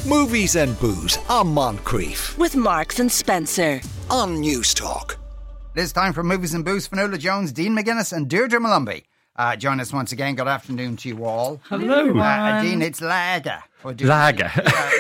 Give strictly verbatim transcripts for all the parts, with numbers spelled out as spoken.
Movies and Booze on Moncrief. With Marks and Spencer. On News Talk. It is time for Movies and Booze. Fionnuala Jones, Dean McGuinness and Deirdre Malumbi. Uh, join us once again. Good afternoon to you all. Hello. Uh, Dean, it's Lager. Lager.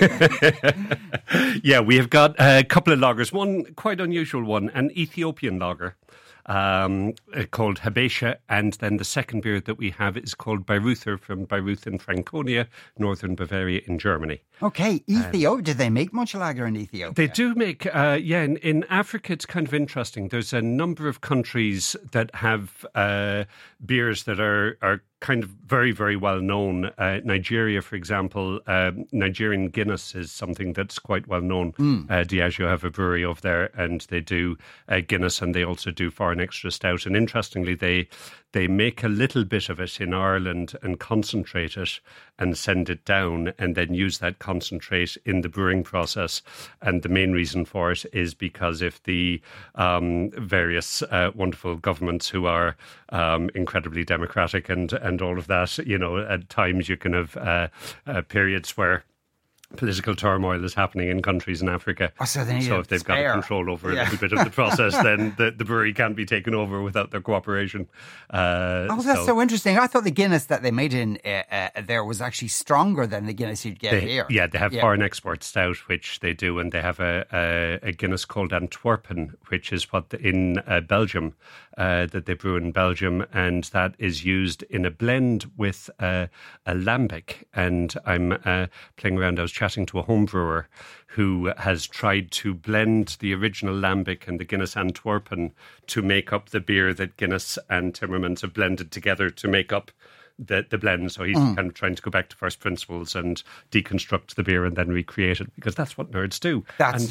Yeah, we have got a couple of lagers. One quite unusual one, an Ethiopian lager. Um, called Habesha, and then the second beer that we have is called Bayreuther from Bayreuth in Franconia, northern Bavaria in Germany. Okay, Ethiopia. Um, do they make much lager in Ethiopia? They do make, uh, yeah, in, in Africa it's kind of interesting. There's a number of countries that have uh, beers that are, are kind of very, very well known. Uh, Nigeria, for example, um, Nigerian Guinness is something that's quite well known. Mm. Uh, Diageo have a brewery over there, and they do uh, Guinness, and they also do foreign extra stout. And interestingly, they they make a little bit of it in Ireland and concentrate it and send it down, and then use that concentrate in the brewing process. And the main reason for it is because if the um, various uh, wonderful governments who are um, incredibly democratic and and all of that, you know, at times you can have uh, uh, periods where political turmoil is happening in countries in Africa. Oh, so, they so if they've spare. got control over yeah. a little bit of the process, then the, the brewery can't be taken over without their cooperation. Uh, oh, that's so, so interesting. I thought the Guinness that they made in uh, uh, there was actually stronger than the Guinness you'd get they, here. Yeah, they have yeah. foreign export stout, which they do, and they have a, a, a Guinness called Antwerpen, which is what the, in uh, Belgium, uh, that they brew in Belgium, and that is used in a blend with uh, a lambic. And I'm uh, playing around, I was chatting to a home brewer who has tried to blend the original lambic and the Guinness Antwerpen to make up the beer that Guinness and Timmermans have blended together to make up the, the blend. So he's mm. kind of trying to go back to first principles and deconstruct the beer and then recreate it, because that's what nerds do. That's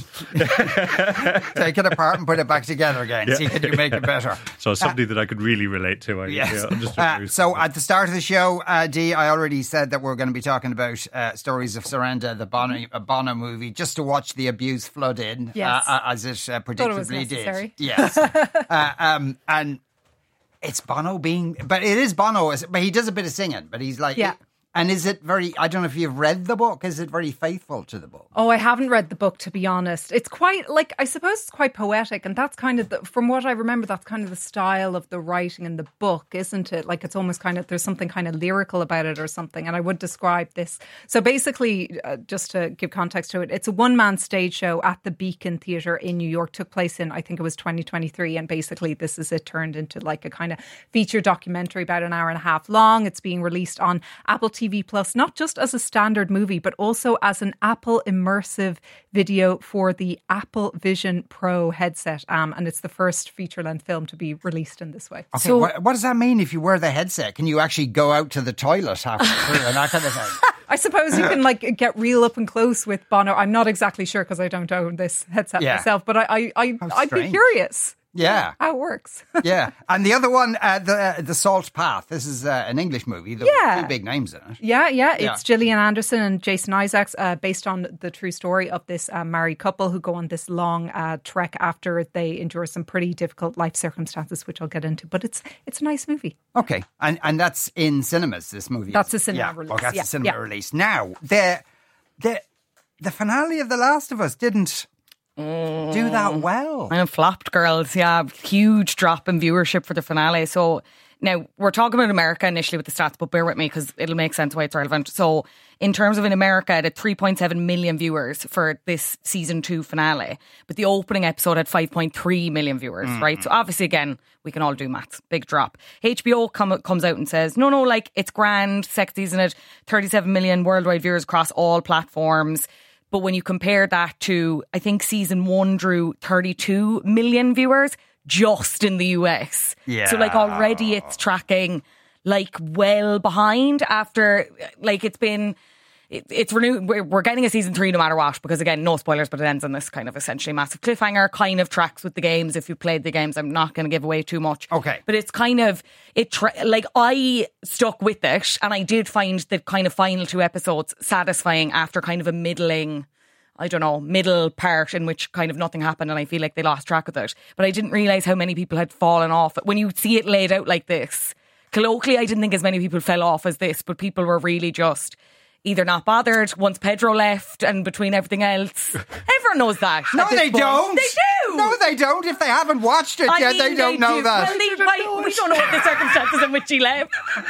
and take it apart and put it back together again. Yeah. See, can you make it better? So something uh, that I could really relate to. I, yes. Yeah, just uh, so at the start of the show, uh, Dee, I already said that we're going to be talking about uh, Stories of Surrender, the Bono, uh, Bono movie, just to watch the abuse flood in, yes. uh, as it uh, predictably it did. Yes. uh, um, and it's Bono being, but it is Bono, but he does a bit of singing, but he's like, yeah. And is it very, I don't know if you've read the book, is it very faithful to the book? Oh, I haven't read the book, to be honest. It's quite, like, I suppose it's quite poetic, and that's kind of, the, from what I remember, that's kind of the style of the writing in the book, isn't it? Like, it's almost kind of, there's something kind of lyrical about it or something, and I would describe this. So basically, uh, just to give context to it, it's a one-man stage show at the Beacon Theatre in New York, took place in, I think it was twenty twenty-three, and basically this is it turned into like a kind of feature documentary about an hour and a half long. It's being released on Apple T V Plus, not just as a standard movie, but also as an Apple immersive video for the Apple Vision Pro headset. Um, and it's the first feature-length film to be released in this way. Okay, so, what, what does that mean if you wear the headset? Can you actually go out to the toilet halfway through and that kind of thing? I suppose you can like get real up and close with Bono. I'm not exactly sure because I don't own this headset yeah. myself, but I, I, I, I'd be curious. Yeah. How it works. Yeah. And the other one, uh, the uh, the Salt Path. This is uh, an English movie. There yeah. were two big names in it. Yeah, yeah. It's yeah. Gillian Anderson and Jason Isaacs, uh, based on the true story of this uh, married couple who go on this long uh, trek after they endure some pretty difficult life circumstances, which I'll get into. But it's it's a nice movie. Okay. And and that's in cinemas, this movie. That's a cinema yeah. release. Oh, that's yeah. a cinema yeah. release. Now, the, the, the finale of The Last of Us didn't Mm. do that well. And flopped, girls. Yeah, huge drop in viewership for the finale. So now we're talking about America initially with the stats, but bear with me because it'll make sense why it's relevant. So in terms of in America, it had three point seven million viewers for this season two finale, but the opening episode had five point three million viewers, mm. right? So obviously, again, we can all do maths. Big drop. H B O come, comes out and says, no, no, like it's grand, second season at thirty-seven million worldwide viewers across all platforms. But when you compare that to, I think season one drew thirty-two million viewers just in the U S. Yeah. So like already it's tracking like well behind after, like it's been, it, it's renewed. We're, we're getting a season three no matter what, because again, no spoilers, but it ends on this kind of essentially massive cliffhanger, kind of tracks with the games. If you played the games, I'm not going to give away too much. Okay. But it's kind of, it tra- like I stuck with it, and I did find the kind of final two episodes satisfying after kind of a middling, I don't know, middle part in which kind of nothing happened and I feel like they lost track of it. But I didn't realise how many people had fallen off. When you see it laid out like this, colloquially, I didn't think as many people fell off as this, but people were really just either not bothered once Pedro left and between everything else. Everyone knows that. No, at this they point. don't. They do. No, they don't. If they haven't watched it I yet, mean, they don't know do. that. Well, they, why, we don't know what the circumstances in which he left.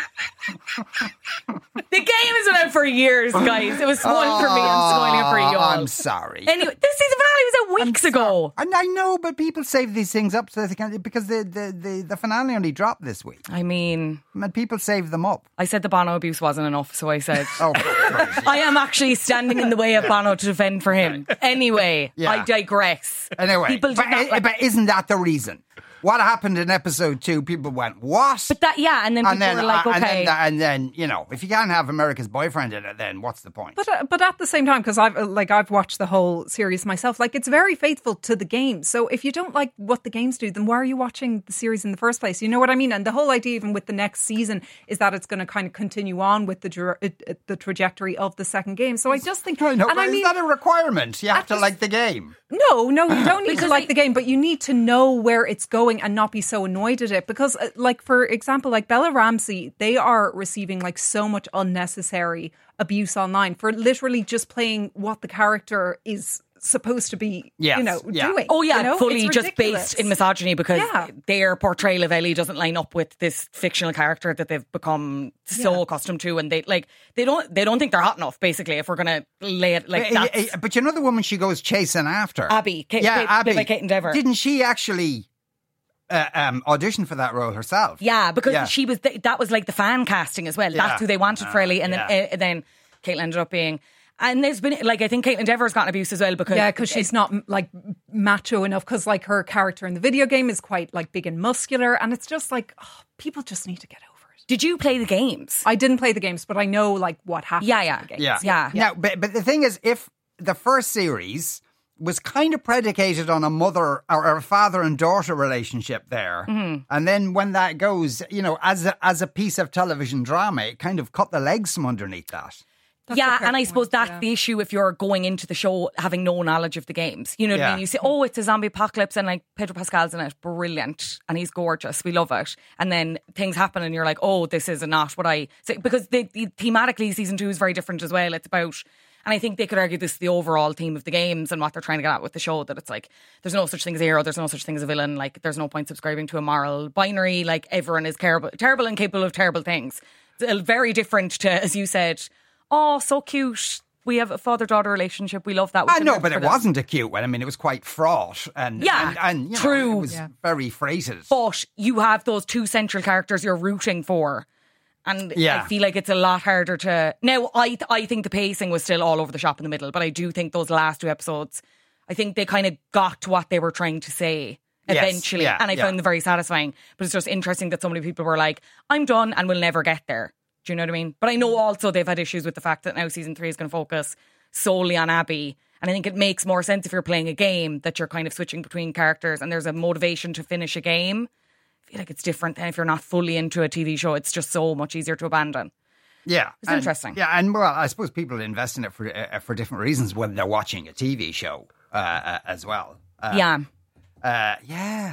The game has been out for years, guys. It was spoiled for me. I'm spoiling it for you all. I'm sorry. Anyway, this season finale was out weeks ago. And I know, but people save these things up so they can, because the, the, the, the finale only dropped this week. I mean, And people save them up. I said the Bono abuse wasn't enough, so I said, Oh, crazy. I am actually standing in the way of Bono to defend for him. Anyway, Yeah. I digress. Anyway, People do but, not like- but isn't that the reason? What happened in episode two? People went, what? But that, yeah, and then people and then, were like, uh, okay. and, then, and then, you know, if you can't have America's Boyfriend in it, then what's the point? But uh, but at the same time, because I've uh, like I've watched the whole series myself, like it's very faithful to the game. So if you don't like what the games do, then why are you watching the series in the first place? You know what I mean? And the whole idea, even with the next season, is that it's going to kind of continue on with the dra- uh, uh, the trajectory of the second game. So I just think, I know, and but I is mean, that a requirement? You have at to the- like the game. no, no, you don't need to Because like I- the game, but you need to know where it's going and not be so annoyed at it. Because, uh, like, for example, like Bella Ramsey, they are receiving like so much unnecessary abuse online for literally just playing what the character is supposed to be, Yes, you know, yeah. doing. Oh yeah, you know? fully It's just ridiculous. based in misogyny because Yeah. their portrayal of Ellie doesn't line up with this fictional character that they've become so Yeah. accustomed to, and they like they don't they don't think they're hot enough. Basically, if we're gonna lay it like Uh, that's uh, But you know the woman she goes chasing after? Abby, Kate, yeah, played, Abby. played by Kate Endeavour. Didn't she actually uh, um, audition for that role herself? Yeah, because Yeah. she was th- that was like the fan casting as well. Yeah. That's who they wanted for Ellie, and yeah. then uh, then Caitlin ended up being. And there's been like I think Caitlin Endeavour's gotten abuse as well because Yeah, because she's not like macho enough. Because like her character in the video game is quite like big and muscular, and it's just like oh, people just need to get over it. Did you play the games? I didn't play the games, but I know like what happened. Yeah, in yeah. the games. Yeah. Yeah. Now, but, but the thing is, if the first series was kind of predicated on a mother or a father and daughter relationship there, Mm-hmm. and then when that goes, you know, as a, as a piece of television drama, it kind of cut the legs from underneath that. That's yeah, a fair and I point, suppose that's yeah. the issue if you're going into the show having no knowledge of the games. You know what I Yeah. mean? You say, oh, it's a zombie apocalypse and like Pedro Pascal's in it. Brilliant. And he's gorgeous. We love it. And then things happen and you're like, oh, this is not what I... So, because the, the, thematically, season two is very different as well. It's about... And I think they could argue this is the overall theme of the games and what they're trying to get at with the show, that it's like, there's no such thing as a hero, there's no such thing as a villain, like there's no point subscribing to a moral binary, like everyone is terrible, terrible and capable of terrible things. It's uh, very different to, as you said, oh, so cute, we have a father-daughter relationship, we love that. We I can know, root but for it them. wasn't a cute one. I mean, it was quite fraught and Yeah, and, and you know, true. it was Yeah. very freighted. But you have those two central characters you're rooting for. And Yeah. I feel like it's a lot harder to... Now, I I think the pacing was still all over the shop in the middle, but I do think those last two episodes, I think they kind of got to what they were trying to say Yes, eventually. yeah, and I yeah. found them very satisfying. But it's just interesting that so many people were like, I'm done and we'll never get there. Do you know what I mean? But I know also they've had issues with the fact that now season three is going to focus solely on Abby. And I think it makes more sense if you're playing a game that you're kind of switching between characters and there's a motivation to finish a game. I feel like it's different than if you're not fully into a T V show. It's just so much easier to abandon. Yeah, It's and- interesting. Yeah, and well, I suppose people invest in it for uh, for different reasons when they're watching a T V show uh, uh, as well. Uh, yeah. Uh, yeah.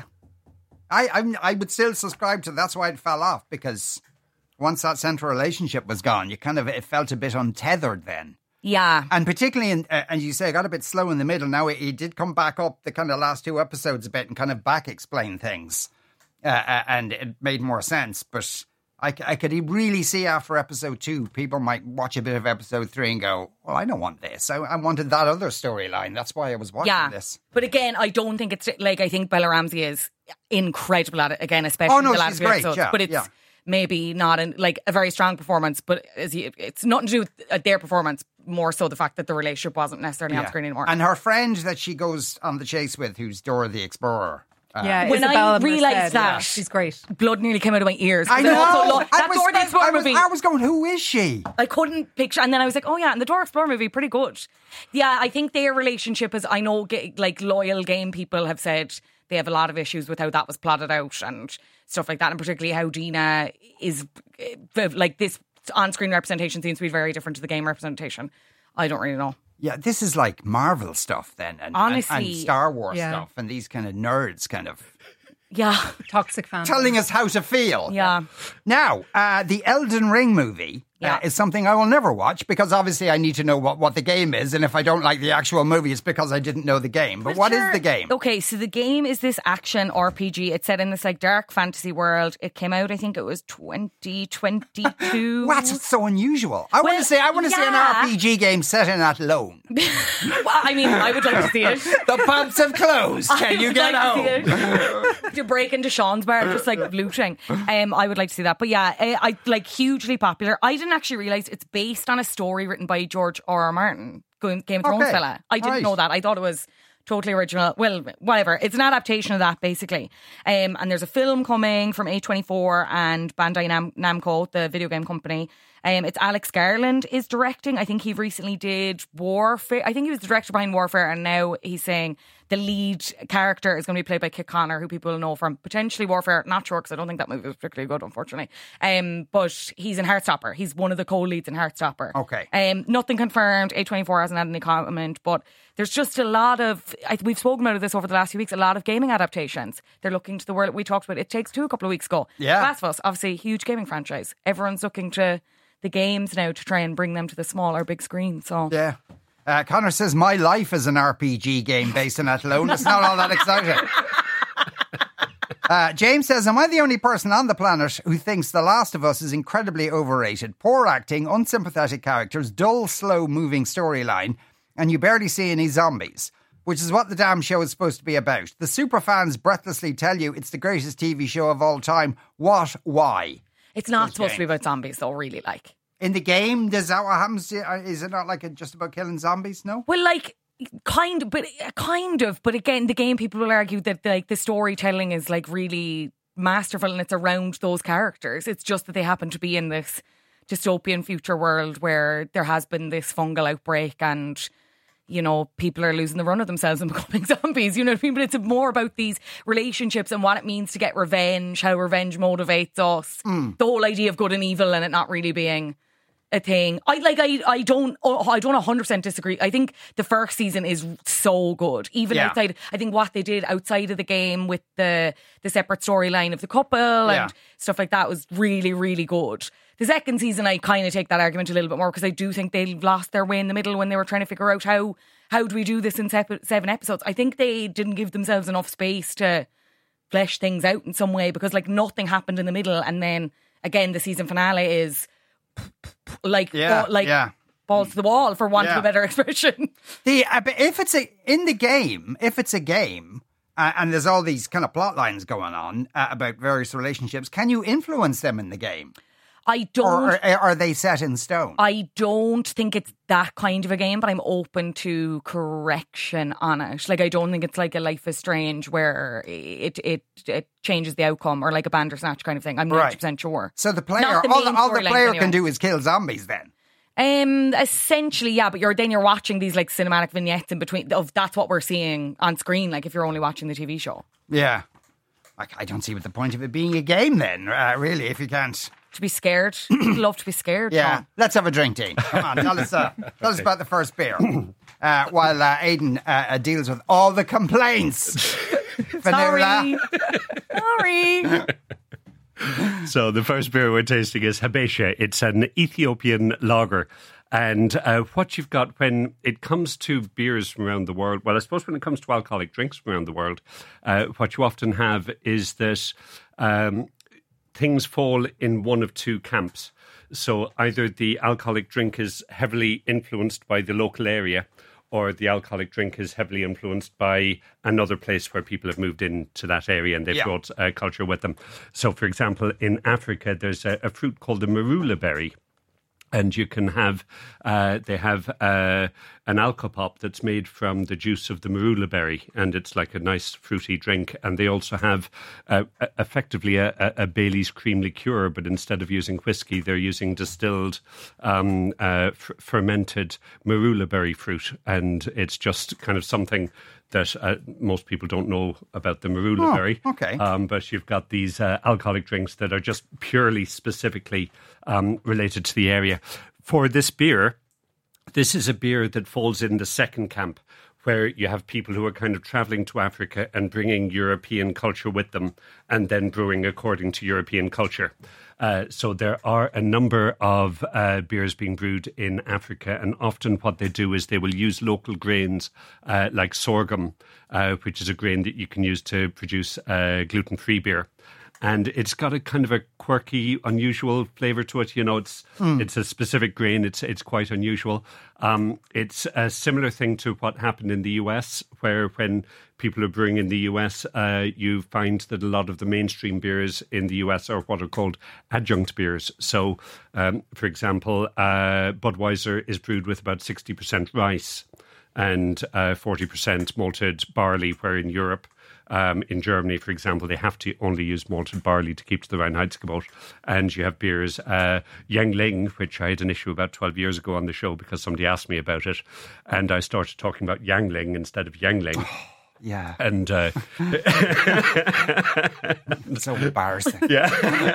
I, I I would still subscribe to that's why it fell off, because once that central relationship was gone, you kind of it felt a bit untethered then. Yeah. And particularly, in, uh, and you say, it got a bit slow in the middle. Now it, it did come back up the kind of last two episodes a bit and kind of back explain things. Uh, uh, and it made more sense. But I, c- I could really see after episode two, people might watch a bit of episode three and go, well, I don't want this. I, I wanted that other storyline. That's why I was watching Yeah. this. But again, I don't think it's like, I think Bella Ramsey is incredible at it again, especially Oh, no, in the last she's few great, episodes. yeah, but it's yeah. maybe not in, like a very strong performance, but as you, it's nothing to do with uh, their performance, more so the fact that the relationship wasn't necessarily on Yeah. screen anymore. And her friend that she goes on the chase with, who's Dora the Explorer. Uh, Yeah, When I Isabella realised Merced, that- yeah, she's great. Blood nearly came out of my ears. I 'cause know. also lo- I that was, Dora the I, Explorer was, movie. I was going, who is she? I couldn't picture, and then I was like, "Oh yeah," and the Dora Explorer movie, pretty good. Yeah, I think their relationship is. I know, ga- like loyal game people have said they have a lot of issues with how that was plotted out and stuff like that, and particularly how Dina is eh, like this on-screen representation seems to be very different to the game representation. I don't really know. Yeah, this is like Marvel stuff then, and, and, Honestly, and Star Wars yeah. stuff, and these kind of nerds kind of Yeah, Toxic fan. telling us how to feel. yeah, Now, uh, the Elden Ring movie Yeah. uh, is something I will never watch because obviously I need to know what, what the game is. And if I don't like the actual movie, it's because I didn't know the game. But, But what is sure. the game? Okay, so the game is this action R P G. It's set in this like dark fantasy world. It came out, I think it was twenty twenty-two. What? It's so unusual. I want Well, to say I want to see an yeah. R P G game set in Athlone. Well, I mean, I would like to see it. The pubs have closed. I Can you would get like to home? see it. To break into Sean's bar, just like looting. Um, I would like to see that. But yeah, I, I like hugely popular. I didn't actually realise it's based on a story written by George R. R. Martin, Game of Thrones Okay. fella. I didn't Right. know that. I thought it was totally original. Well, whatever. It's an adaptation of that, basically. Um, and there's a film coming from A twenty-four and Bandai Nam- Namco, the video game company. Um, it's Alex Garland is directing. I think he recently did Warfare. I think he was the director behind Warfare, and now he's saying the lead character is going to be played by Kit Connor, who people will know from potentially Warfare. Not sure, because I don't think that movie was particularly good, unfortunately. Um, but he's in Heartstopper. He's one of the co-leads in Heartstopper. Okay. Um, nothing confirmed. A twenty-four hasn't had any comment, but there's just a lot of, I, we've spoken about this over the last few weeks, a lot of gaming adaptations. They're looking to the world. We talked about It Takes Two a couple of weeks ago. Yeah. Last of Us, obviously, huge gaming franchise. Everyone's looking to the games now to try and bring them to the small or big screen. So Yeah. Uh, Connor says, my life is an R P G game based in Athlone. It's not all that exciting. Uh, James says, am I the only person on the planet who thinks The Last of Us is incredibly overrated? Poor acting, unsympathetic characters, dull, slow-moving storyline, and you barely see any zombies, which is what the damn show is supposed to be about. The superfans breathlessly tell you it's the greatest T V show of all time. What? Why? it's not Those supposed to be games. about zombies, though, really, like. In the game, does that what happens? To, uh, is it not like a, just about killing zombies? No? Well, like, kind of, but kind of. But again, the game, people will argue that like the storytelling is like really masterful and it's around those characters. It's just that they happen to be in this dystopian future world where there has been this fungal outbreak and, you know, people are losing the run of themselves and becoming zombies. You know what I mean? But it's more about these relationships and what it means to get revenge, how revenge motivates us, Mm. the whole idea of good and evil and it not really being a thing. I like. I. I don't. Oh, I don't one hundred percent disagree. I think the first season is so good. Even Yeah. outside, I think what they did outside of the game with the the separate storyline of the couple Yeah. and stuff like that was really, really good. The second season, I kind of take that argument a little bit more because I do think they lost their way in the middle when they were trying to figure out how how do we do this in sep- seven episodes. I think they didn't give themselves enough space to flesh things out in some way because like nothing happened in the middle, and then again the season finale is like Yeah, ball, like yeah. balls to the wall, for want Yeah. of a better expression. The uh, but if it's a in the game, if it's a game, uh, and there's all these kind of plot lines going on uh, about various relationships, can you influence them in the game, I don't. or are, are they set in stone? I don't think it's that kind of a game, but I'm open to correction on it. Like, I don't think it's like a Life is Strange where it it it changes the outcome, or like a Bandersnatch kind of thing. I'm Right. ninety percent sure. So the player, Not the all, the, main all the storyline, player anyway. can do is kill zombies. Then Um, essentially, yeah, but you're then you're watching these like cinematic vignettes in between. Of that's what we're seeing on screen. Like if you're only watching the T V show, yeah, like I don't see what the point of it being a game. Then uh, really, if you can't. to be scared, I'd love to be scared. Yeah, Sean. let's have a drink, Dean. Come on, tell us, uh, tell us about the first beer. Uh, while uh, Aidan uh, uh, deals with all the complaints. Vanilla. Sorry, sorry. So the first beer we're tasting is Habesha. It's an Ethiopian lager. And uh, what you've got when it comes to beers from around the world, well, I suppose when it comes to alcoholic drinks from around the world, uh, what you often have is that um, things fall in one of two camps. So either the alcoholic drink is heavily influenced by the local area, or the alcoholic drink is heavily influenced by another place where people have moved into that area and they've Yeah. brought uh, culture with them. So, for example, in Africa, there's a, a fruit called the marula berry. And you can have, uh, they have uh, an alcopop that's made from the juice of the marula berry, and it's like a nice fruity drink. And they also have uh, effectively a, a, a Bailey's cream liqueur, but instead of using whiskey, they're using distilled, um, uh, f- fermented marula berry fruit. And it's just kind of something that uh, most people don't know about the marula Oh, berry. okay. Um, but you've got these uh, alcoholic drinks that are just purely specifically um, related to the area. For this beer, this is a beer that falls in the second camp, where you have people who are kind of traveling to Africa and bringing European culture with them and then brewing according to European culture. Uh, so there are a number of uh, beers being brewed in Africa, and often what they do is they will use local grains uh, like sorghum, uh, which is a grain that you can use to produce uh, gluten-free beer. And it's got a kind of a quirky, unusual flavour to it. You know, it's mm. it's a specific grain. It's it's quite unusual. Um, it's a similar thing to what happened in the U S, where when people are brewing in the U S, uh, you find that a lot of the mainstream beers in the U S are what are called adjunct beers. So, um, for example, uh, Budweiser is brewed with about sixty percent rice and uh, forty percent malted barley, where in Europe, Um, in Germany, for example, they have to only use malted barley to keep to the Reinheitsgebot. And you have beers, uh, Yuengling, which I had an issue about twelve years ago on the show because somebody asked me about it. And I started talking about Yuengling instead of Yuengling. Yeah. And uh, it's so embarrassing. Yeah.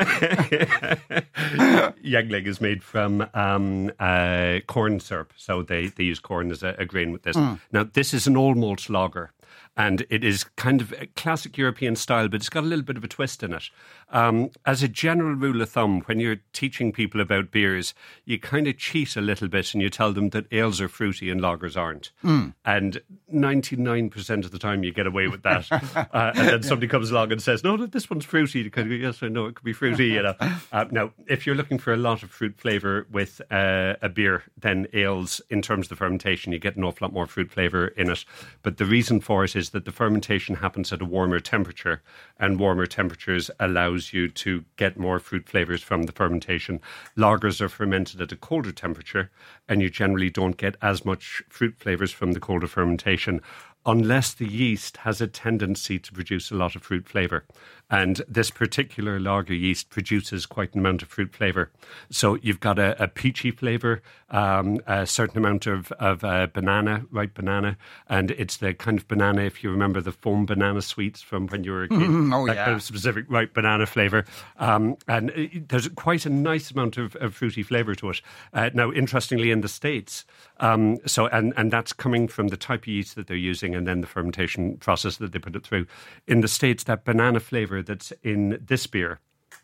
Yuengling is made from um, uh, corn syrup. So they, they use corn as a, a grain with this. Mm. Now, this is an old malt lager. And it is kind of a classic European style, but it's got a little bit of a twist in it. Um, as a general rule of thumb, when you're teaching people about beers, you kind of cheat a little bit and you tell them that ales are fruity and lagers aren't. Mm. And ninety-nine percent of the time you get away with that. uh, and then somebody comes along and says, no, this one's fruity. You kind of go, yes, I know, it could be fruity. You know. Uh, now, if you're looking for a lot of fruit flavour with uh, a beer, then ales, in terms of the fermentation, you get an awful lot more fruit flavour in it. But the reason for it is that the fermentation happens at a warmer temperature, and warmer temperatures allows you to get more fruit flavours from the fermentation. Lagers are fermented at a colder temperature, and you generally don't get as much fruit flavours from the colder fermentation, unless the yeast has a tendency to produce a lot of fruit flavour. And this particular lager yeast produces quite an amount of fruit flavour. So you've got a, a peachy flavour, um, a certain amount of, of uh, banana, ripe banana, and it's the kind of banana, if you remember the foam banana sweets from when you were a kid, mm, oh, that yeah. kind of specific ripe banana flavour. Um, and it, there's quite a nice amount of, of fruity flavour to it. Uh, now, interestingly, in the States, um, so and, and that's coming from the type of yeast that they're using and then the fermentation process that they put it through. In the States, that banana flavour that's in this beer,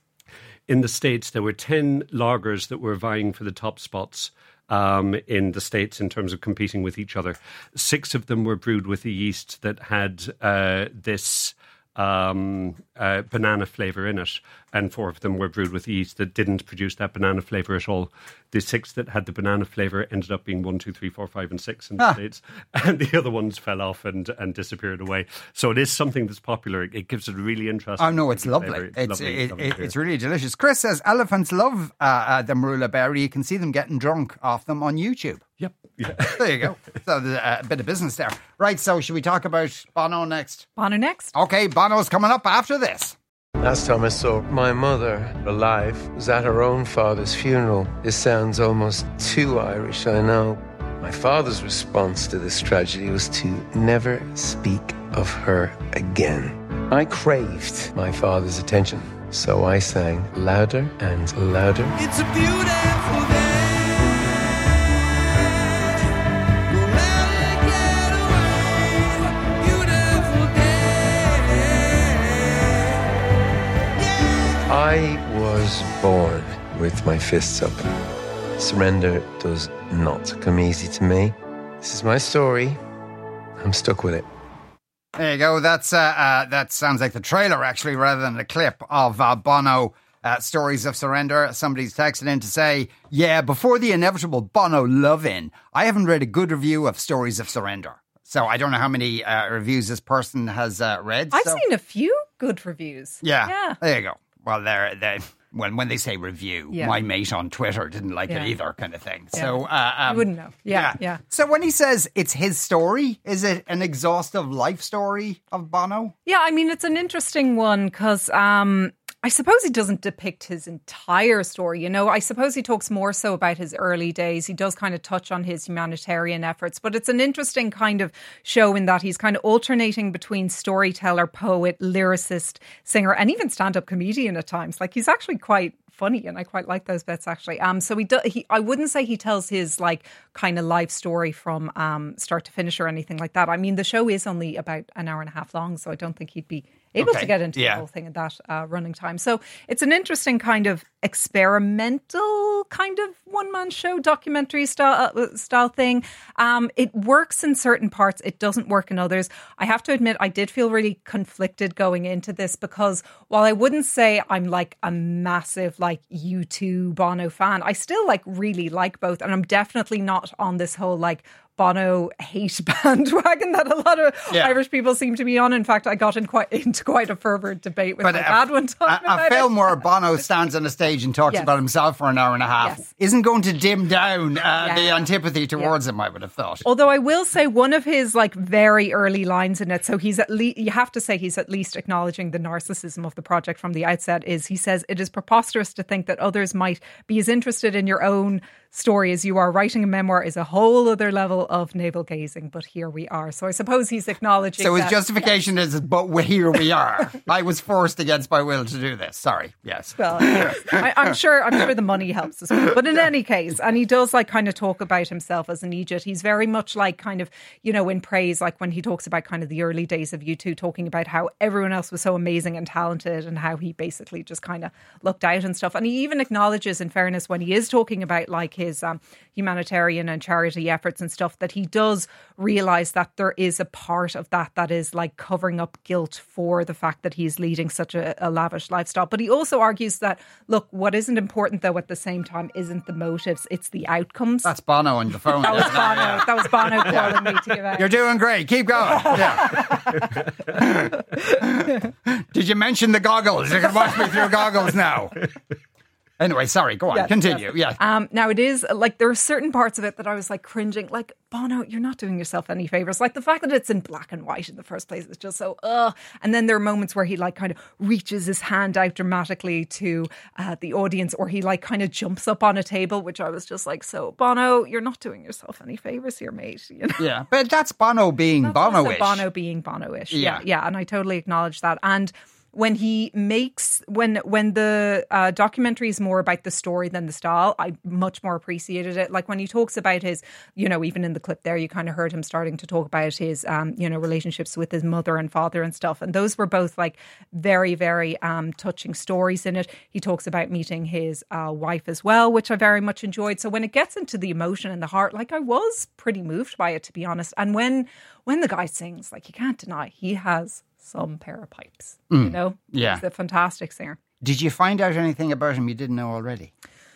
in the States, there were ten lagers that were vying for the top spots um, in the States in terms of competing with each other. Six of them were brewed with a yeast that had uh, this um, uh, banana flavour in it, and four of them were brewed with yeast that didn't produce that banana flavour at all. The six that had the banana flavour ended up being one, two, three, four, five, and six in the ah. States, and the other ones fell off and, and disappeared away. So it is something that's popular. It gives it a really interesting. Oh no, it's lovely. It's lovely, it, lovely it, it's really delicious. Chris says elephants love uh, uh, the Marula berry. You can see them getting drunk off them on YouTube. Yep. Yeah. There you go. So there's a bit of business there. Right, so should we talk about Bono next? Bono next. Okay, Bono's coming up after this. Last time I saw my mother alive was at her own father's funeral. This sounds almost too Irish, I know. My father's response to this tragedy was to never speak of her again. I craved my father's attention, so I sang louder and louder. It's a beautiful day. I was born with my fists up. Surrender does not come easy to me. This is my story. I'm stuck with it. There you go. That's uh, uh, that sounds like the trailer, actually, rather than the clip of uh, Bono, uh, Stories of Surrender. Somebody's texted in to say, yeah, before the inevitable Bono love-in, I haven't read a good review of Stories of Surrender. So I don't know how many uh, reviews this person has uh, read. I've so. seen a few good reviews. Yeah. Yeah. There you go. Well, they're, they're, when, when they say review, yeah. my mate on Twitter didn't like yeah. it either, kind of thing. Yeah. So uh, um, you wouldn't know. Yeah, yeah, yeah. So when he says it's his story, is it an exhaustive life story of Bono? Yeah, I mean, it's an interesting one because um, I suppose he doesn't depict his entire story. You know, I suppose he talks more so about his early days. He does kind of touch on his humanitarian efforts, but it's an interesting kind of show in that he's kind of alternating between storyteller, poet, lyricist, singer, and even stand-up comedian at times. Like, he's actually quite funny, and I quite like those bits actually. Um, so he, do, he, I wouldn't say he tells his like kind of life story from um start to finish or anything like that. I mean, the show is only about an hour and a half long, so I don't think he'd be able Okay. to get into Yeah. the whole thing at that uh, running time. So it's an interesting kind of experimental kind of one-man show documentary style uh, style thing. Um, it works in certain parts. It doesn't work in others. I have to admit, I did feel really conflicted going into this because while I wouldn't say I'm like a massive like U two Bono fan, I still like really like both. And I'm definitely not on this whole like Bono hate bandwagon that a lot of Yeah. Irish people seem to be on. In fact, I got in quite into quite a fervent debate with But my a- dad one time. A, about a it. film where Bono stands on a stage and talks Yes. about himself for an hour and a half Yes. isn't going to dim down uh, the Yeah. antipathy towards him, I would have thought. Although I will say one of his like very early lines in it, so he's at least, you have to say he's at least acknowledging the narcissism of the project from the outset, is he says, "It is preposterous to think that others might be as interested in your own story as you are. Writing a memoir is a whole other level of navel gazing, but here we are." So I suppose he's acknowledging So his that, justification is, but we- here we are. I was forced against my will to do this. Sorry. Yes. Well, yes. I, I'm sure. I'm sure the money helps as well. But in any case, and he does like kind of talk about himself as an Egypt. He's very much like kind of, you know, in praise, like when he talks about kind of the early days of U two, talking about how everyone else was so amazing and talented, and how he basically just kind of looked out and stuff. And he even acknowledges, in fairness, when he is talking about like his um, humanitarian and charity efforts and stuff, that he does realize that there is a part of that that is like covering up guilt for the fact that he's leading such a, a lavish lifestyle. But he also argues that, look, what isn't important though at the same time isn't the motives, it's the outcomes. That's Bono on the phone. that was isn't it? Bono. That was Bono calling me to give out. You're doing great. Keep going. Yeah. Did you mention the goggles? You can watch me through goggles now. Anyway, sorry. Go on. Yes, Continue. yes. Yeah. Um, now it is like there are certain parts of it that I was like cringing, like, Bono, you're not doing yourself any favors. Like the fact that it's in black and white in the first place is just so ugh. And then there are moments where he like kind of reaches his hand out dramatically to uh, the audience, or he like kind of jumps up on a table, which I was just like, so Bono, you're not doing yourself any favors here, mate. You know? Yeah. But that's Bono being That's also Bono-ish. Bono being Bono-ish. Yeah. Yeah, yeah, and I totally acknowledge that. And when he makes when when the uh, documentary is more about the story than the style, I much more appreciated it. Like when he talks about his, you know, even in the clip there, you kind of heard him starting to talk about his, um, you know, relationships with his mother and father and stuff. And those were both like very, very um, touching stories in it. He talks about meeting his uh, wife as well, which I very much enjoyed. So when it gets into the emotion and the heart, like I was pretty moved by it, to be honest. And when when the guy sings, like you can't deny, he has some pair of pipes, you know? Yeah. He's a fantastic singer. Did you find out anything about him you didn't know already?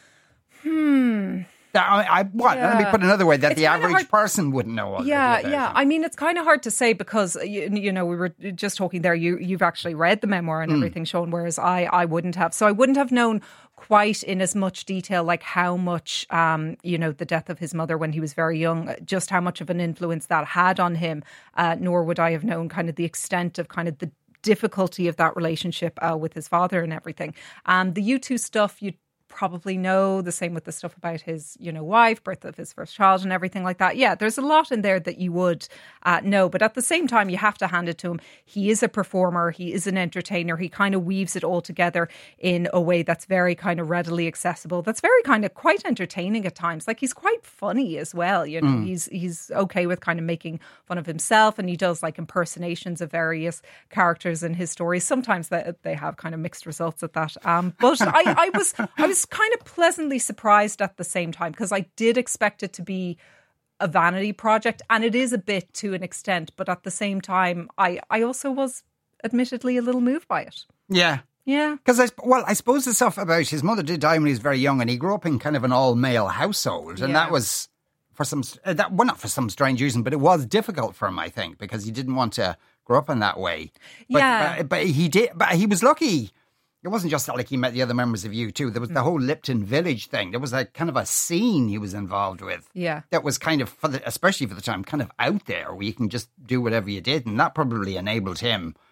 Hmm. I, I, what? Let me Yeah. put it another way, that It's the kinda average hard- person wouldn't know already. Yeah, about yeah. him. I mean, it's kind of hard to say because, you, you know, we were just talking there. You, you've actually read the memoir and everything, Sean, whereas I, I wouldn't have. So I wouldn't have known quite in as much detail, like how much, um, you know, the death of his mother when he was very young, just how much of an influence that had on him, uh, nor would I have known kind of the extent of kind of the difficulty of that relationship uh, with his father and everything. Um, the U two stuff, you probably know, the same with the stuff about his, you know, wife, birth of his first child and everything like that. Yeah, there's a lot in there that you would uh, know, but at the same time, you have to hand it to him. He is a performer. He is an entertainer. He kind of weaves it all together in a way that's very kind of readily accessible. That's very kind of quite entertaining at times. Like he's quite funny as well. You know, mm. he's he's okay with kind of making fun of himself, and he does like impersonations of various characters in his stories. Sometimes they, they have kind of mixed results at that. Um, but I, I was I was kind of pleasantly surprised at the same time, because I did expect it to be a vanity project, and it is a bit to an extent, but at the same time I, I also was admittedly a little moved by it. Yeah. Yeah. Because, I, well, I suppose the stuff about his mother did die when he was very young, and he grew up in kind of an all-male household, and Yeah. that was for some, uh, that well, not for some strange reason, but it was difficult for him, I think, because he didn't want to grow up in that way. But, Yeah. But, but he did, but he was lucky. It wasn't just that, like, he met the other members of U two. There was the whole Lipton Village thing. There was a kind of a scene he was involved with. Yeah. That was kind of, for the, especially for the time, kind of out there, where you can just do whatever you did. And that probably enabled him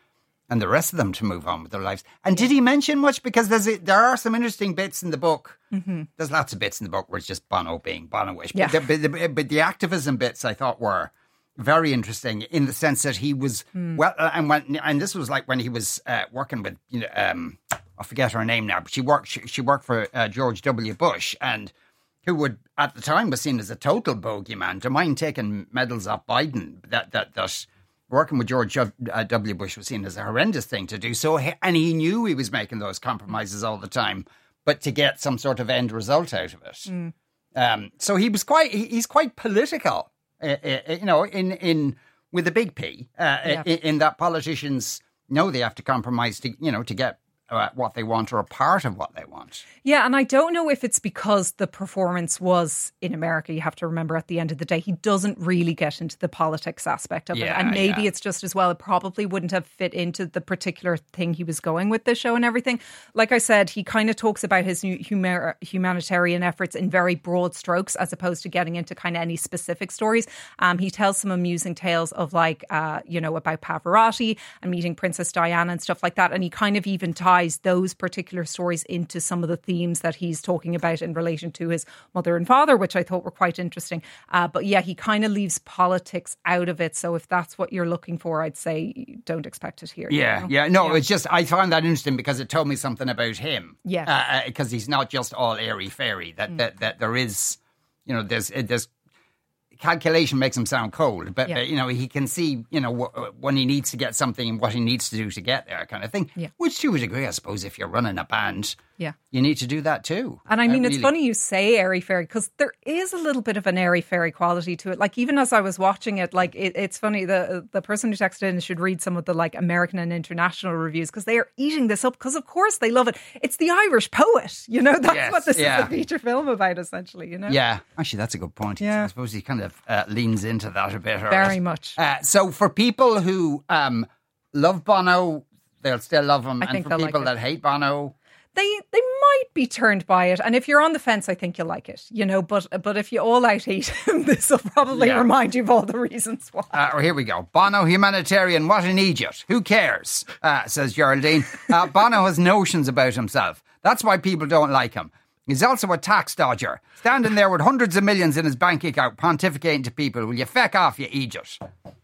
and the rest of them to move on with their lives. And did he mention much? Because there's a, there are some interesting bits in the book. Mm-hmm. There's lots of bits in the book where it's just Bono being Bono-ish. Yeah. But, the, but, the, but the activism bits I thought were very interesting in the sense that he was mm. well, uh, and when and this was like when he was uh, working with you know um, I forget her name now, but she worked she, she worked for uh, George W. Bush, and who would at the time was seen as a total bogeyman. To mind taking medals off Biden, that that that working with George W. Bush was seen as a horrendous thing to do. So and he knew he was making those compromises all the time, but to get some sort of end result out of it. Mm. Um, so he was quite he, he's quite political. Uh, uh, you know, in, in with a big P, uh, yeah. in, in that politicians know they have to compromise to, you know, to get uh, what they want or a part of what they want. Yeah, and I don't know if it's because the performance was in America. You have to remember at the end of the day, he doesn't really get into the politics aspect of yeah, it. And maybe yeah. it's just as well, it probably wouldn't have fit into the particular thing he was going with this show and everything. Like I said, he kind of talks about his huma- humanitarian efforts in very broad strokes as opposed to getting into kind of any specific stories. Um, he tells some amusing tales of like, uh, you know, about Pavarotti and meeting Princess Diana and stuff like that. And he kind of even ties those particular stories into some of the themes that he's talking about in relation to his mother and father, which I thought were quite interesting. Uh, but yeah, he kind of leaves politics out of it. So if that's what you're looking for, I'd say don't expect it here. Yeah, you know? yeah. No, yeah. it's just, I found that interesting because it told me something about him. Yeah. Because uh, he's not just all airy-fairy, that, mm. that, that there is, you know, there's, there's, calculation makes him sound cold, but, yeah. but you know, he can see, you know, w- when he needs to get something and what he needs to do to get there, kind of thing. Yeah. Which, to a degree, I suppose, if you're running a band, yeah, you need to do that too. And I mean, uh, it's really. funny you say airy fairy because there is a little bit of an airy fairy quality to it. Like even as I was watching it, like it, it's funny. The the person who texted in should read some of the like American and international reviews because they are eating this up because of course they love it. It's the Irish poet, you know. That's yes, what this yeah. is a feature film about, essentially. You know. Yeah, actually, that's a good point. Yeah. I suppose he kind of uh, leans into that a bit. Very right? much. Uh, so for people who um, love Bono, they'll still love him, I and think for they'll people like it. that hate Bono. They they might be turned by it, and if you're on the fence, I think you'll like it, you know. But but if you all out hate him, this will probably Yeah. remind you of all the reasons why. Uh, oh, here we go. Bono, humanitarian, what an idiot. Who cares? Uh, says Geraldine. Uh, Bono has notions about himself. That's why people don't like him. He's also a tax dodger, standing there with hundreds of millions in his bank account, pontificating to people. Will you feck off, you idiot?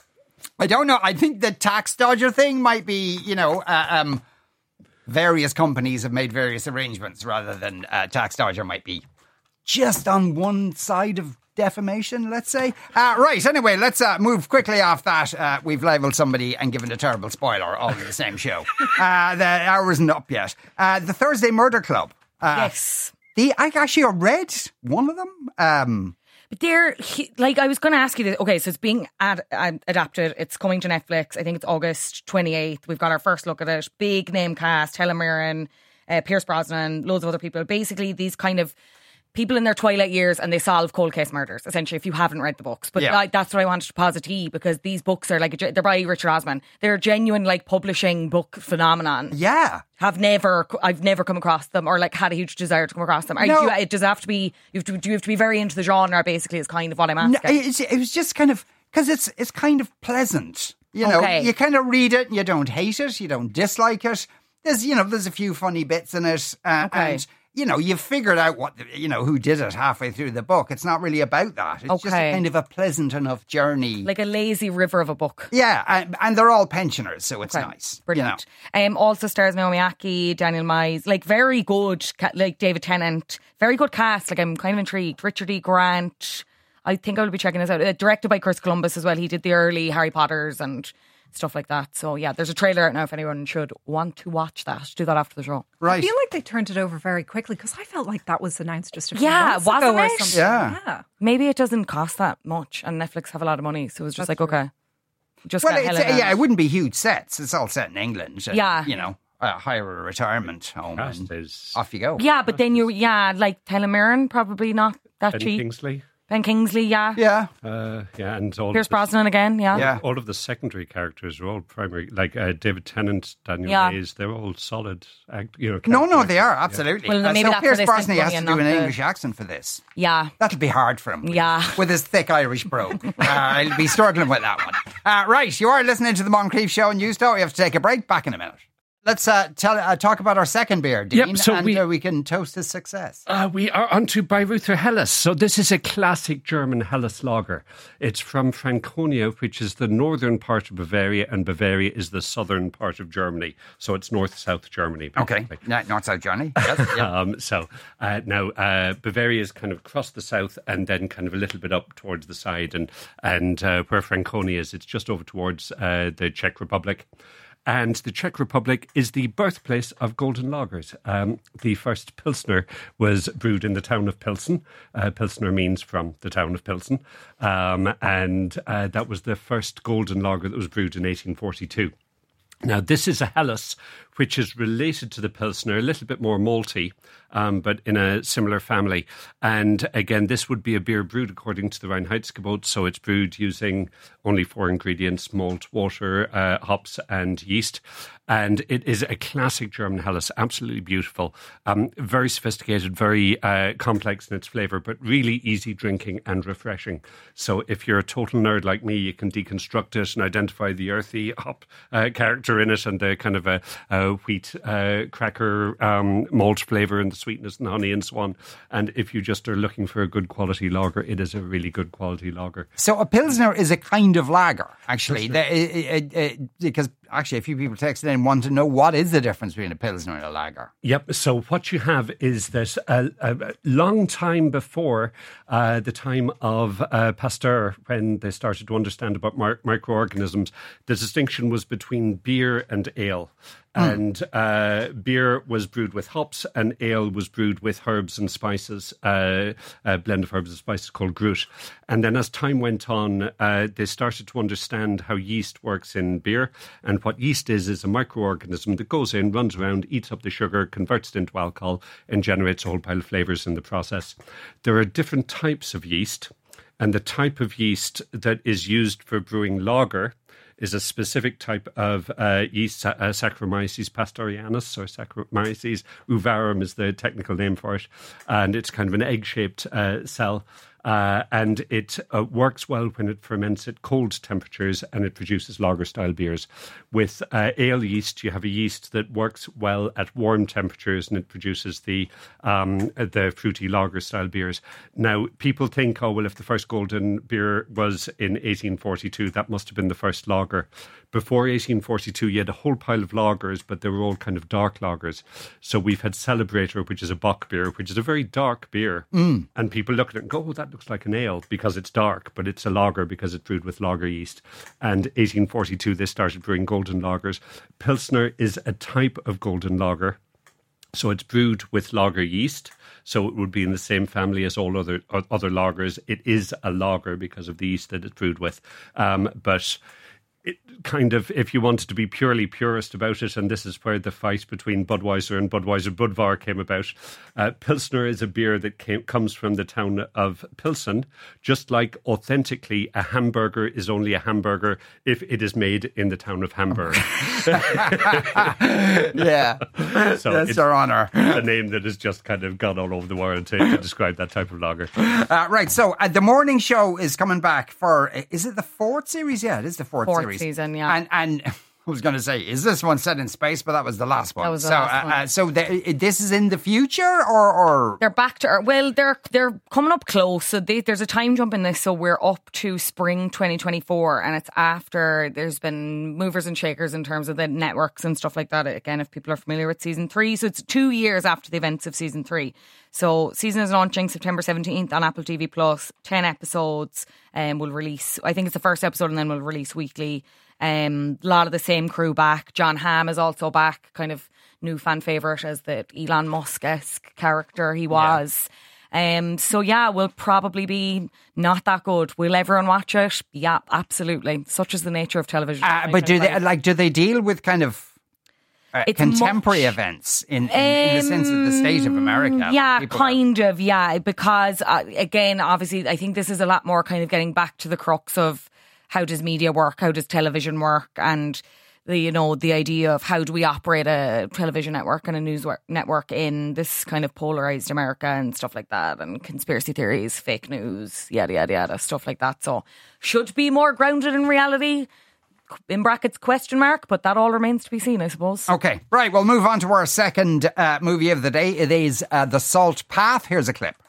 I don't know. I think the tax dodger thing might be, you know, uh, um, various companies have made various arrangements rather than uh, tax dodger might be just on one side of defamation, let's say. Uh, right, anyway, let's uh, move quickly off that. Uh, we've labelled somebody and given a terrible spoiler all in the same show. Uh, the hour isn't up yet. Uh, the Thursday Murder Club. Uh, Yes. The, I actually read one of them. Um, But they're, he- like, I was going to ask you this. Okay, so it's being ad- ad- adapted. It's coming to Netflix. I think it's August twenty-eighth. We've got our first look at it. Big name cast. Helen Mirren, uh, Pierce Brosnan, loads of other people. Basically, these kind of people in their twilight years and they solve cold case murders, essentially, if you haven't read the books. But Yeah. like, that's what I wanted to posit to you, because these books are like, a, ge- they're by Richard Osman. They're a genuine, like, publishing book phenomenon. yeah. Have never, I've never come across them or like had a huge desire to come across them. Are No. you, it does have to be, you have to, do you have to be very into the genre, basically, is kind of what I'm No, asking. it's, it was just kind of, because it's, it's kind of pleasant. You know, Okay. you kind of read it and you don't hate it, you don't dislike it. There's, you know, there's a few funny bits in it. Uh, Okay. And, you know, you've figured out what, the, you know, who did it halfway through the book. It's not really about that. It's just a Okay. kind of a pleasant enough journey. Like a lazy river of a book. yeah, and, and they're all pensioners, so it's Okay. nice. Brilliant. Um, also stars Naomi Aki, Daniel Mize, like very good, ca- like David Tennant, very good cast. Like I'm kind of intrigued. Richard E. Grant, I think I will be checking this out. Uh, directed by Chris Columbus as well. He did the early Harry Potters and stuff like that. So yeah, there's a trailer out now if anyone should want to watch that. Do that after the show. Right. I feel like they turned it over very quickly because I felt like that was announced just a few Yeah, months wasn't ago or it? something. Yeah. yeah. Maybe it doesn't cost that much and Netflix have a lot of money. So it was just That's like, true. okay. Just Well, get it's, Helena. yeah, it wouldn't be huge sets. It's all set in England. And, Yeah. You know, uh, hire a retirement home Cast and is off you go. Yeah, but then you, yeah, like Helen Mirren, probably not that Ben cheap. Kingsley. Ben Kingsley, yeah. Yeah. Uh, yeah, and all Pierce of the, Brosnan again, yeah. Yeah. all of the secondary characters are all primary, like uh, David Tennant, Daniel Yeah. Mays. They're all solid. Act, you know. No, character no, they are, actors, yeah. absolutely. Well, Uh, maybe so that's Pierce where they Brosnan spent has money to do and an not the- English accent for this. Yeah. That'll be hard for him. Yeah. With his thick Irish brogue. uh, I'll be struggling with that one. Uh, right, you are listening to the Moncrief Show on News Talk. We have to take a break. Back in a minute. Let's uh, tell, uh, talk about our second beer, Dean, Yep, so and we- uh, we can toast his success. Uh, we are on to Bayreuther Helles. So this is a classic German Helles lager. It's from Franconia, which is the northern part of Bavaria, and Bavaria is the southern part of Germany. So it's north-south Germany. Okay, basically. no, not so, Johnny. Yes, yeah. Um, so uh, now uh, Bavaria is kind of across the south and then kind of a little bit up towards the side. And, and uh, where Franconia is, it's just over towards uh, the Czech Republic. And the Czech Republic is the birthplace of golden lagers. Um, the first Pilsner was brewed in the town of Pilsen. Uh, Pilsner means from the town of Pilsen. Um, and uh, that was the first golden lager that was brewed in eighteen forty-two. Now, this is a Helles, which is related to the Pilsner, a little bit more malty, um, but in a similar family. And again, this would be a beer brewed according to the Reinheitsgebot, so it's brewed using only four ingredients: malt, water, uh, hops, and yeast. And it is a classic German Helles, absolutely beautiful, um, very sophisticated, very uh, complex in its flavour, but really easy drinking and refreshing. So if you're a total nerd like me, you can deconstruct it and identify the earthy hop uh, character in it and the kind of a, a wheat uh, cracker um, malt flavour and the sweetness and honey and so on. And if you just are looking for a good quality lager, it is a really good quality lager. So a Pilsner is a kind of lager, actually, the, uh, uh, uh, because actually a few people texted in and want to know what is the difference between a Pilsner and a lager. Yep. So what you have is that a, a long time before uh, the time of uh, Pasteur, when they started to understand about mar- microorganisms, the distinction was between beer and ale. And uh, beer was brewed with hops and ale was brewed with herbs and spices, uh, a blend of herbs and spices called Grut. And then as time went on, uh, they started to understand how yeast works in beer. And what yeast is, is a microorganism that goes in, runs around, eats up the sugar, converts it into alcohol, and generates a whole pile of flavours in the process. There are different types of yeast. And the type of yeast that is used for brewing lager is a specific type of uh, yeast, uh, Saccharomyces pastorianus, or Saccharomyces ovarum is the technical name for it. And it's kind of an egg-shaped uh, cell. Uh, and it uh, works well when it ferments at cold temperatures and it produces lager-style beers. With uh, ale yeast, you have a yeast that works well at warm temperatures and it produces the um, the fruity lager-style beers. Now, people think, oh, well, if the first golden beer was in eighteen forty-two, that must have been the first lager. Before eighteen forty-two, you had a whole pile of lagers, but they were all kind of dark lagers. So we've had Celebrator, which is a Bock beer, which is a very dark beer. Mm. And people look at it and go, oh, that looks like an ale because it's dark, but it's a lager because it's brewed with lager yeast. And eighteen forty-two, they started brewing golden lagers. Pilsner is a type of golden lager. So it's brewed with lager yeast. So it would be in the same family as all other other lagers. It is a lager because of the yeast that it's brewed with. Um, but it kind of, if you wanted to be purely purist about it, and this is where the fight between Budweiser and Budweiser Budvar came about, uh, Pilsner is a beer that came, comes from the town of Pilsen, just like authentically a hamburger is only a hamburger if it is made in the town of Hamburg. Yeah, So that's it's our honour. a name that has just kind of gone all over the world to, to describe that type of lager. Uh, right, so uh, the morning show is coming back for, uh, is it the fourth series? Yeah, it is the fourth, Fourth series. season, yeah. And, and I was going to say, is this one set in space? But that was the last one. That was the so, last uh, one. Uh, so the, this is in the future, or, or They're back to, well, they're they're coming up close. So they, there's a time jump in this. So we're up to spring twenty twenty-four, and it's after there's been movers and shakers in terms of the networks and stuff like that. Again, if people are familiar with season three, so it's two years after the events of season three. So season is launching September seventeenth on Apple T V Plus. Ten episodes, and um, we'll release. I think it's the first episode, and then we'll release weekly. Um, a lot of the same crew back. John Hamm is also back, kind of new fan favourite as the Elon Musk-esque character he was. Yeah. Um, so yeah, we'll probably be not that good. Will everyone watch it? Yeah, absolutely. Such is the nature of television. uh, but do they like? Do they deal with kind of uh, It's contemporary much- events in, in, in the sense of the state of America. Yeah, People kind of, yeah. Because, uh, again, obviously, I think this is a lot more kind of getting back to the crux of how does media work, how does television work, and the, you know, the idea of how do we operate a television network and a news wor- network in this kind of polarised America and stuff like that, and conspiracy theories, fake news, yada, yada, yada, stuff like that. So should be more grounded in reality, in brackets, question mark, but that all remains to be seen, I suppose. Okay, right, we'll move on to our second uh, movie of the day. It is uh, The Salt Path. Here's a clip.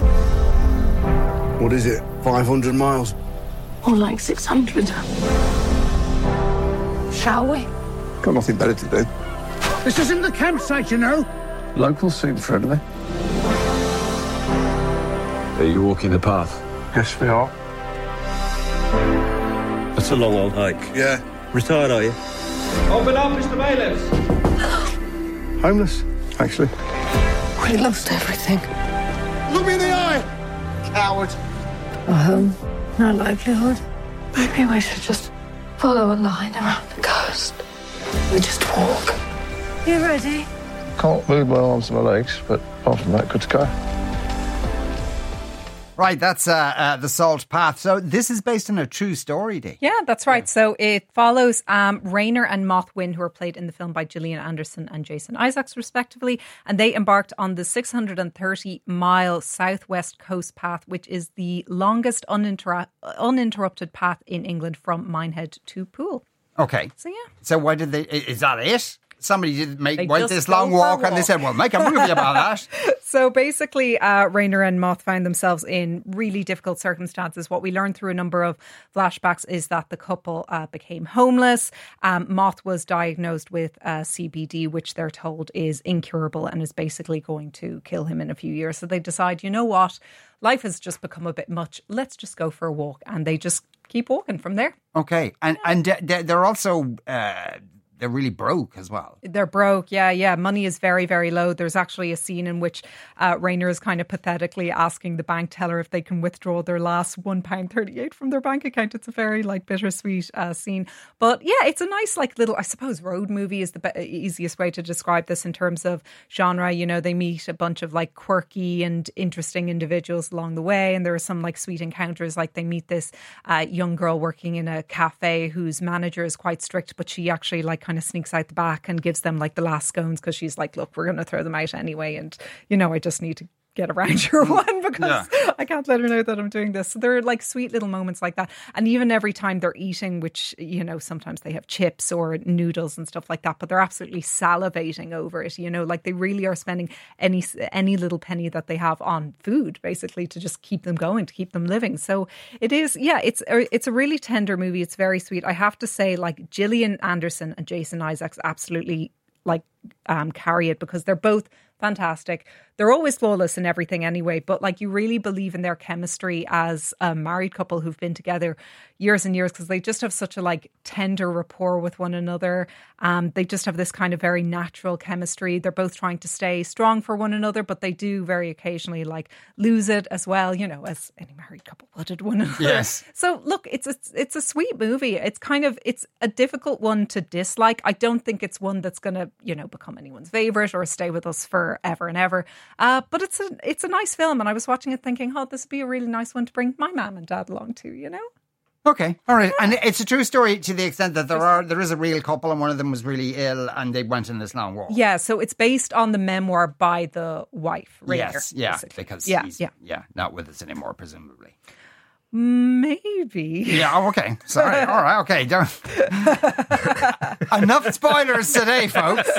What is it? five hundred miles? More like six hundred. Shall we? Got nothing better to do. This isn't the campsite, you know. Locals seem friendly. Are you walking the path? Yes, we are. That's a long old hike. Yeah. Retired, are you? Open up, Mister Bailiffs. Homeless, actually. We lost everything. Look me in the eye! Coward. No home, no livelihood. Maybe we should just follow a line around the coast. We just walk. You ready? Can't move my arms and my legs, but apart from that, good to go. Right, that's uh, uh, The Salt Path. So this is based on a true story, Dee. Yeah, that's right. So it follows um, Rainer and Moth Wynn, who are played in the film by Gillian Anderson and Jason Isaacs, respectively. And they embarked on the six hundred thirty mile southwest coast path, which is the longest uninter- uninterrupted path in England from Minehead to Poole. Okay. So, yeah. So why did they, i- is that it? Somebody did make They went just this go long for a walk and they walk. said, well, make a movie about that. So basically, uh, Rainer and Moth found themselves in really difficult circumstances. What we learned through a number of flashbacks is that the couple uh, became homeless. Um, Moth was diagnosed with uh, C B D, which they're told is incurable and is basically going to kill him in a few years. So they decide, you know what? Life has just become a bit much. Let's just go for a walk. And they just keep walking from there. Okay. And and uh, they- they're also, uh, they're really broke as well. They're broke, yeah, yeah. Money is very, very low. There's actually a scene in which uh, Rainer is kind of pathetically asking the bank teller if they can withdraw their last one pound thirty-eight from their bank account. It's a very like bittersweet uh, scene. But yeah, it's a nice like little, I suppose road movie is the be- easiest way to describe this in terms of genre. You know, they meet a bunch of like quirky and interesting individuals along the way. And there are some like sweet encounters. Like they meet this uh, young girl working in a cafe whose manager is quite strict, but she actually like kind of sneaks out the back and gives them like the last scones because she's like, look, we're going to throw them out anyway. And, you know, I just need to get around your one because yeah. I can't let her know that I'm doing this. So there are like sweet little moments like that. And even every time they're eating, which, you know, sometimes they have chips or noodles and stuff like that, but they're absolutely salivating over it. You know, like they really are spending any any little penny that they have on food, basically, to just keep them going, to keep them living. So it is, yeah, it's a, it's a really tender movie. It's very sweet. I have to say, like Gillian Anderson and Jason Isaacs absolutely like um, carry it because they're both fantastic. They're always flawless in everything anyway, but like you really believe in their chemistry as a married couple who've been together years and years because they just have such a like tender rapport with one another. Um, they just have this kind of very natural chemistry. They're both trying to stay strong for one another, but they do very occasionally like lose it as well, you know, as any married couple would at one another. Yes. So look, it's a, it's a sweet movie. It's kind of, it's a difficult one to dislike. I don't think it's one that's going to, you know, become anyone's favourite or stay with us forever and ever. Uh, but it's a it's a nice film, and I was watching it thinking, oh, this would be a really nice one to bring my mum and dad along to, you know? Okay, all right. And it's a true story to the extent that there are there is a real couple and one of them was really ill and they went on this long walk. Yeah, so it's based on the memoir by the wife, Rainer. Yes, yeah, basically. because yeah, he's yeah. yeah, not with us anymore, presumably. Maybe. Yeah, oh, okay. Sorry. All right, okay. Don't. Enough spoilers today, folks.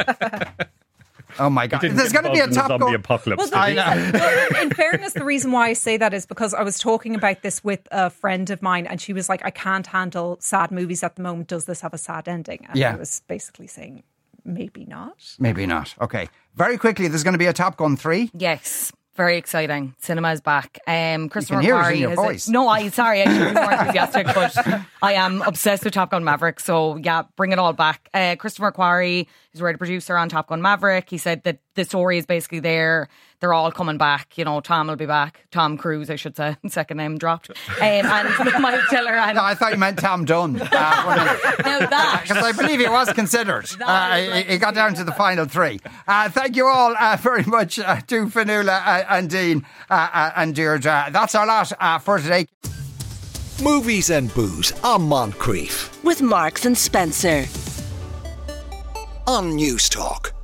Oh my God! There's going to be a top zombie go- apocalypse. Well, I know. well, in fairness, the reason why I say that is because I was talking about this with a friend of mine, and she was like, "I can't handle sad movies at the moment. Does this have a sad ending?" And Yeah. I was basically saying, maybe not. Maybe not. Okay. Very quickly, there's going to be a Top Gun three. Yes. Very exciting. Cinema is back. Um, Christopher hear it in McQuarrie your has voice. A, no, I sorry, I should be more enthusiastic, but I am obsessed with Top Gun Maverick. So yeah, bring it all back. Uh, Christopher McQuarrie, who's a writer producer on Top Gun Maverick. He said that the story is basically there. They're all coming back. You know, Tom will be back. Tom Cruise, I should say. Second name dropped. Um, and Mike Tiller. And no, I thought you meant Tom Dunn. Uh, now that. Because I believe he was considered. Uh, he, he got down to the final three. Uh, thank you all uh, very much uh, to Fionnuala uh, and Dean uh, uh, and Deirdre. That's our lot uh, for today. Movies and Booze on Moncrief. With Marks and Spencer. On News Talk.